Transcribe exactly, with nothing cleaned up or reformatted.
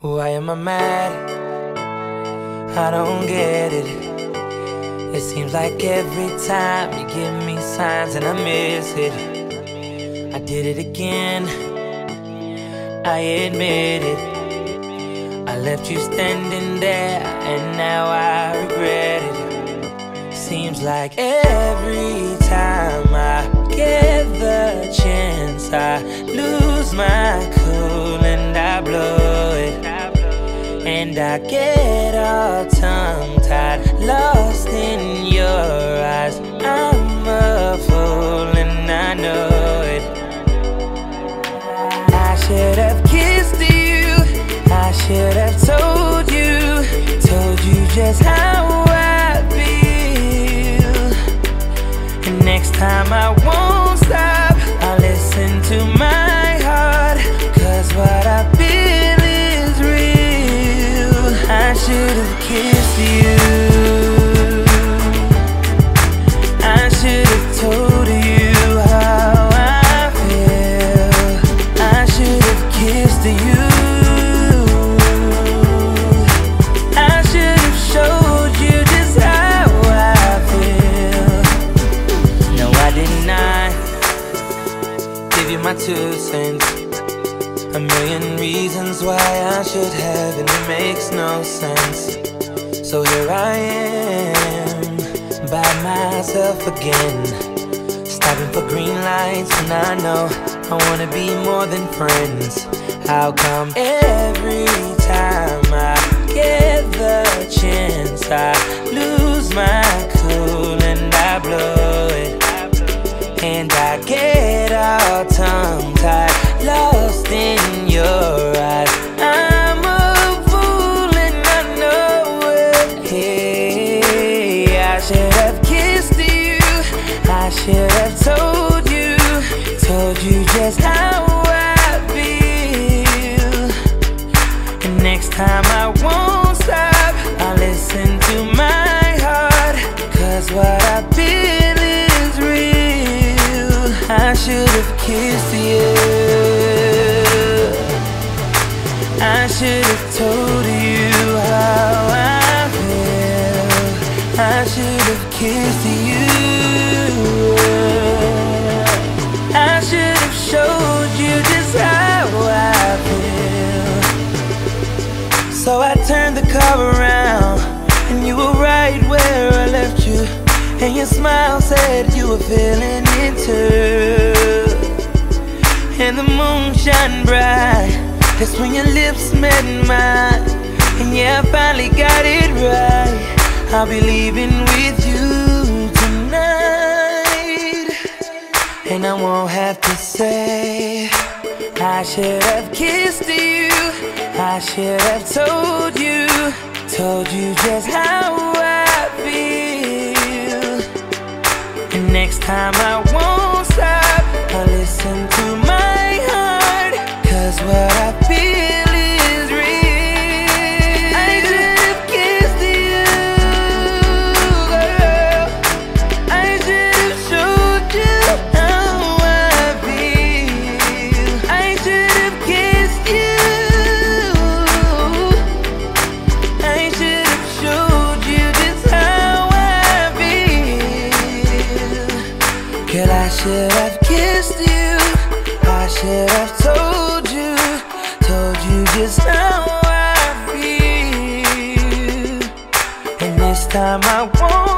Why am I mad? I don't get it. It seems like every time you give me signs and I miss it. I did it again, I admit it. I left you standing there and now I regret it. Seems like every time I get the chance I lose my cool and I blow it. And I get all tongue-tied, lost in your eyes. I'm a fool and I know it. I should have kissed you, I should have told you, told you just how I feel. And next time I won't stop, I'll listen to my heart, cause what I feel is real. I should have kissed you, I should have told you how I feel. I should have kissed you, I should have showed you just how I feel. No, I did not give you my two cents. A million reasons why I should have, and it makes no sense. So here I am, by myself again, stopping for green lights when I know I wanna be more than friends. How come every time I get the chance I lose my cool and I blow it? And I get all tongue-tied, lost in your eyes. I'm a fool and I know it. Hey, I should have kissed you, I should have told you, told you just how I feel. And next time I won't stop, I'll listen to my heart, cause what I feel is real. I should have kissed you, I should have told you how I feel. I should have kissed you, I should have showed you just how I feel. So I turned the car around and you were right where I left you, and your smile said you were feeling it too. And the moon shone bright, that's when your lips met mine. And yeah, I finally got it right, I'll be leaving with you tonight. And I won't have to say I should have kissed you, I should have told you, told you just how I feel. And next time I won't stop, I'll listen to my heart, cause what I feel is real. I should have kissed you, girl, I should have showed you how I feel. I should have kissed you, I should have showed you just how I feel. Girl, I should have kissed you, I should have told you, told you just how I feel. And this time I won't